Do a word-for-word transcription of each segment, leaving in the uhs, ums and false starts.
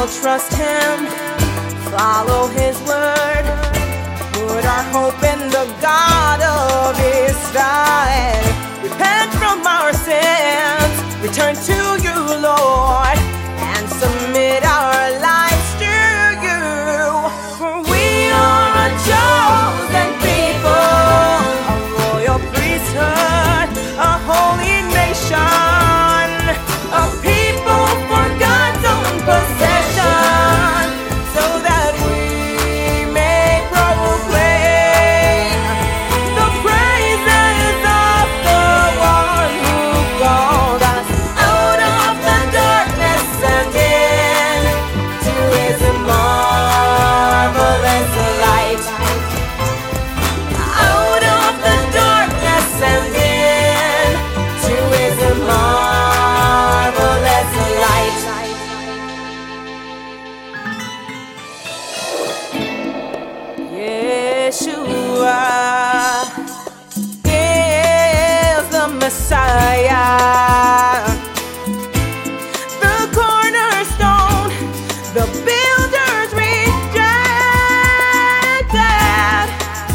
will trust Him, follow His word, put our hope in the God of Israel. Repent from our sins, return to you, Lord, and submit our lives to you. For we are a chosen people, a royal priesthood, a holy nation, a people for God's own possession, so that we may proclaim the praises of the one who called us out of the darkness and into His marvelous light. Out of the darkness and into His marvelous light. Yeshua is the Messiah, the cornerstone, the builders rejected,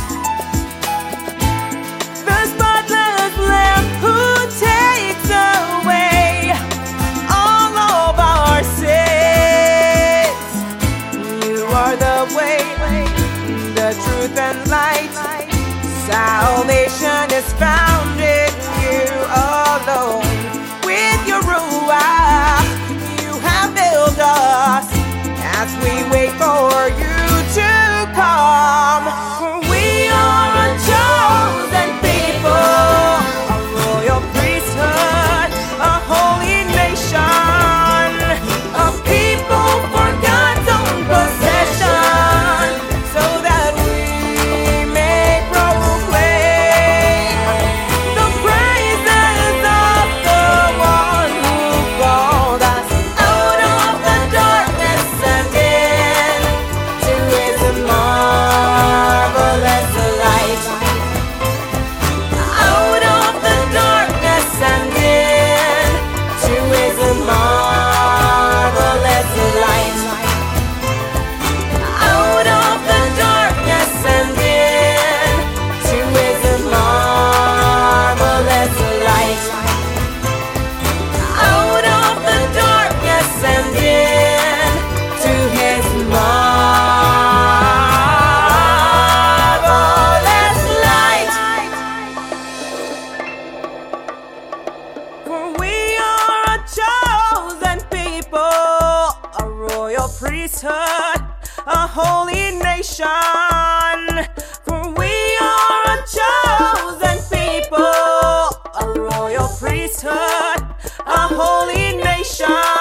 the spotless Lamb who takes away all of our sins. You are the way, the truth and light. Salvation is found in you alone. With your Ruach, you have built us as we wait for you to come. For we are a chosen people, a royal priesthood, a holy nation, a people for God's own possession, so that we may proclaim the praises of the one who called us out of the darkness and into His marvelous light. Out of the darkness and into His marvelous light. Out of the darkness and into His marvelous light. Out of the darkness and into His marvelous light. For we are a chosen people, a royal priesthood, a holy nation. For we are a chosen people, a royal priesthood, a holy nation.